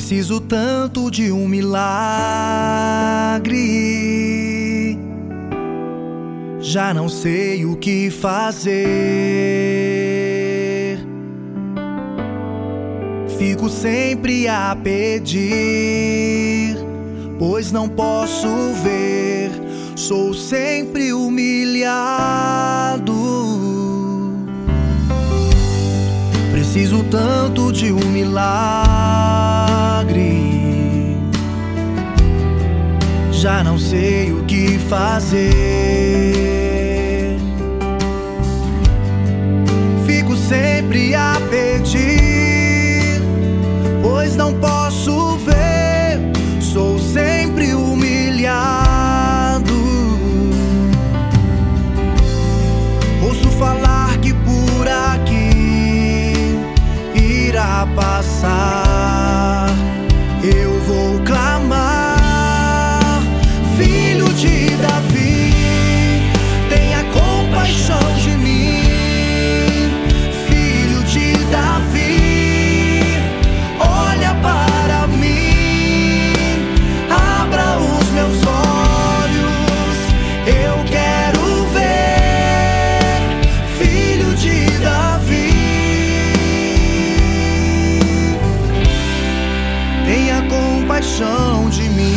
Preciso tanto de um milagre. Já não sei o que fazer. Fico sempre a pedir, pois não posso ver. Sou sempre humilhado. Preciso tanto de um milagre. Já não sei o que fazer. Fico sempre a pedir, pois não posso ver. Sou sempre humilhado. Ouço falar que por aqui irá passar. Eu vou clamar: Filho de Davi, tenha compaixão de mim. Filho de Davi, olha para mim. Abra os meus olhos, eu quero ver. Filho de Davi, tenha compaixão de mim.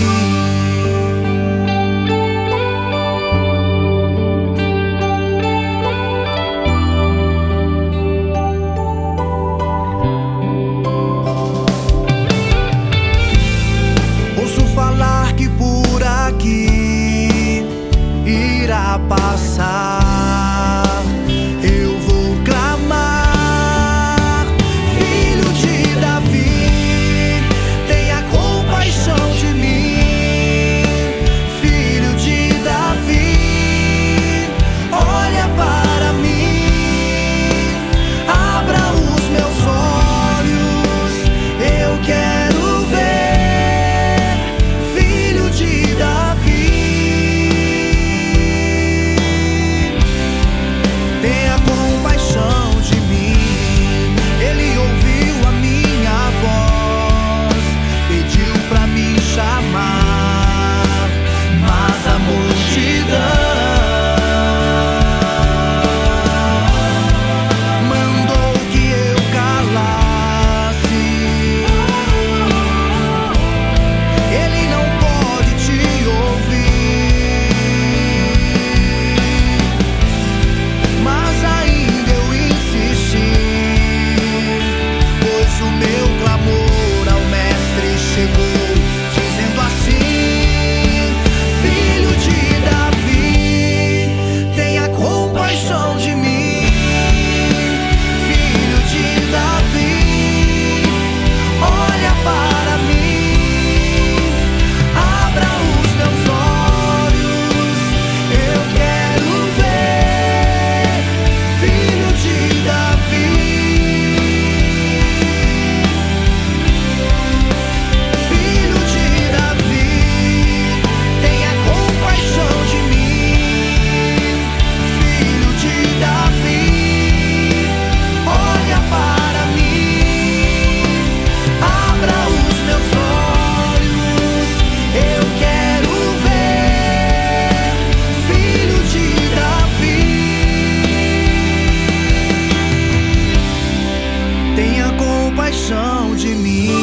Falar que por aqui irá passar. Eu vou clamar: Filho de Davi, tenha compaixão de mim. Filho de Davi, olha para mim. Abra os meus olhos, eu quero ver. Tenha compaixão de mim.